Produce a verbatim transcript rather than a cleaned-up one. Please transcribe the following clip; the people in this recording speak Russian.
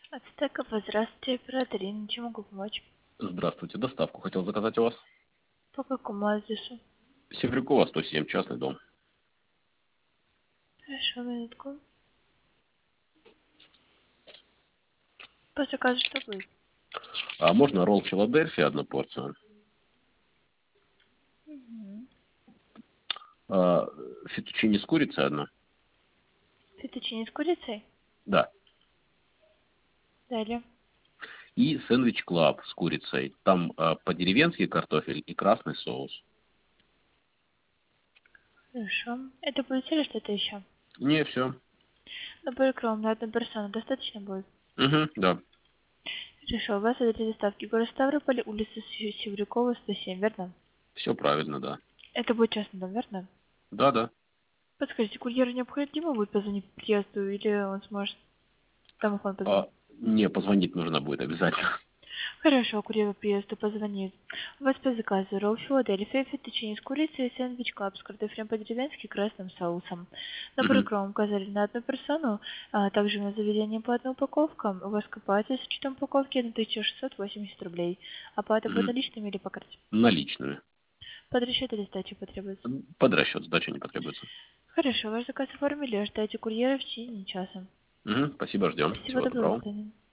Ацтеков, здравствуйте, оператор, я ничем могу помочь. Здравствуйте, доставку хотел заказать у вас. По какому адресу? Севрюкова, сто семь, частный дом. Хорошо, минутку. По заказу что будет? А можно ролл Филадельфия, одну порцию? Угу. А, фетучини с курицей одна? Фетучини с курицей? Да. Далее. И сэндвич клаб с курицей. Там а, по-деревенски картофель и красный соус. Хорошо. Это будет или что-то еще? Не, все. Набор кром на одну персону достаточно будет? Угу, да. Хорошо, у вас адрес доставки город Ставрополь, улица Севрюкова, сто семь, верно? Все правильно, да. Это будет частный дом, верно? Да, да. Подскажите, курьеру необходимо будет позвонить по приезду или он сможет домофон позвонить? А, не, позвонить нужно будет обязательно. Хорошо, курьер по приезду позвонит. У вас по заказу ролл Филадельфия, фетучини с курицей и сэндвич клаб с картофелем по-деревенски красным соусом. Набор Угу, кром указали на одну персону, а также на заведение по одной упаковкам. У вас копается с учетом упаковки на тысячу шестьсот восемьдесят рублей. Оплата будет угу. наличными или по карте? Наличными. Под расчет или сдача потребуется? Под расчет, сдача не потребуется. Хорошо, ваш заказ оформили, ожидайте курьера в течение часа. Угу, спасибо, ждем. Всего Всего доброго, до доброго. свидания.